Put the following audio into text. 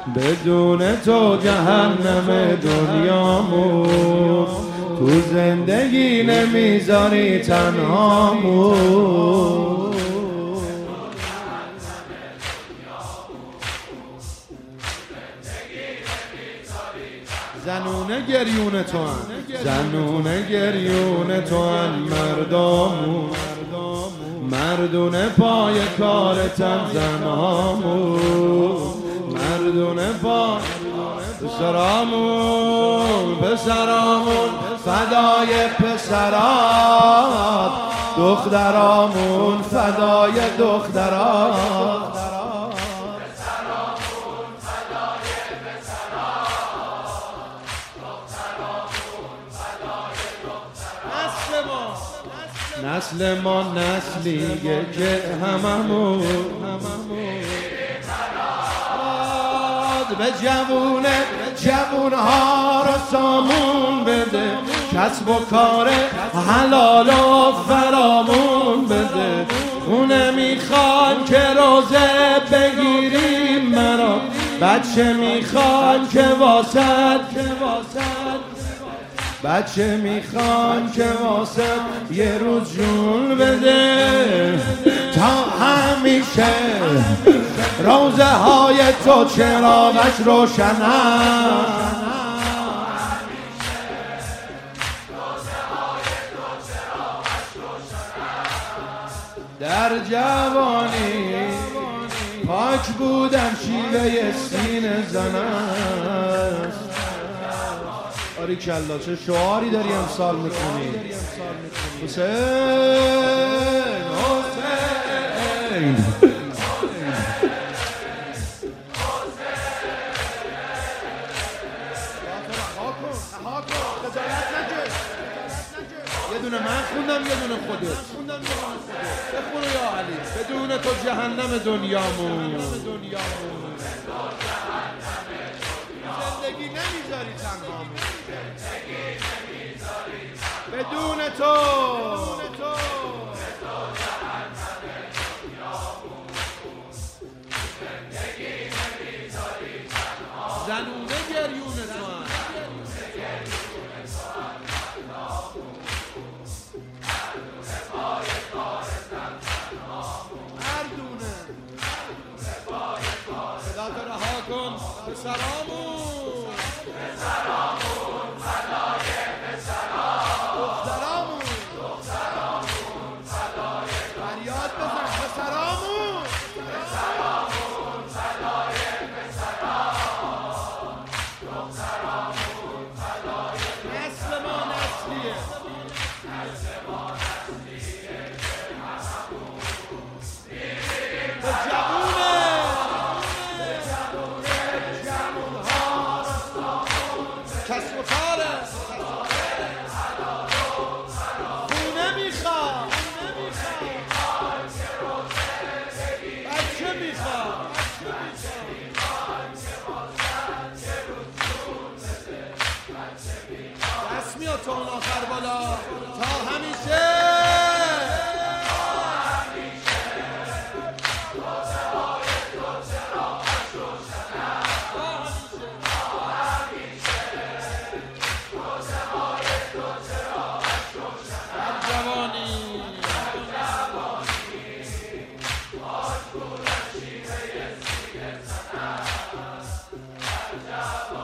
بدون تو جهنم دنیامون، تو زندگی نمیذاری تنهامون. زنونه گریون تو هم، زنونه گریون تو هم مردامون، مردونه پای کارتن زنهامون، مردونه پای پسرامون، پسرامون فدای پسرات، دخترامون فدای دخترات. نسل ما نسلیه که هممون به جوونها رو سامون بده، کسب و کار حلال و فرامون بده. خونه میخوان که روزه بگیریم مرا، بچه میخوان که واسد، بچه میخوان که واسه یه روز جون بده. تا همیشه روزه های تو چراغش روشن است، در جوانی پاک بودم شیوه سینه زن است. آری کلا چه شعاری داری امسال میکنی حسین حسین. یه دونه من خوندم یه دونه خودت بخونو یا علی. بدون تو جهنم دنیامون، زندگی نمیذاری تنهامون، بدون تو زنونه گریون تو هم، مردونه صدا تو رها کن پسرامون، پسرامون فدای پسرامون، دخترامون فدای فریاد بزن پسرامون، پسرامون فدای پسرامون، دخترامون فدای. نسل ما نسلیه، نسل ما نسلیه که هممون میریم به جوونه، کسب و کاره خونه میخواد، بچه میخواد، دست میاد تا اون آخر بالا. تا همیشه Yeah.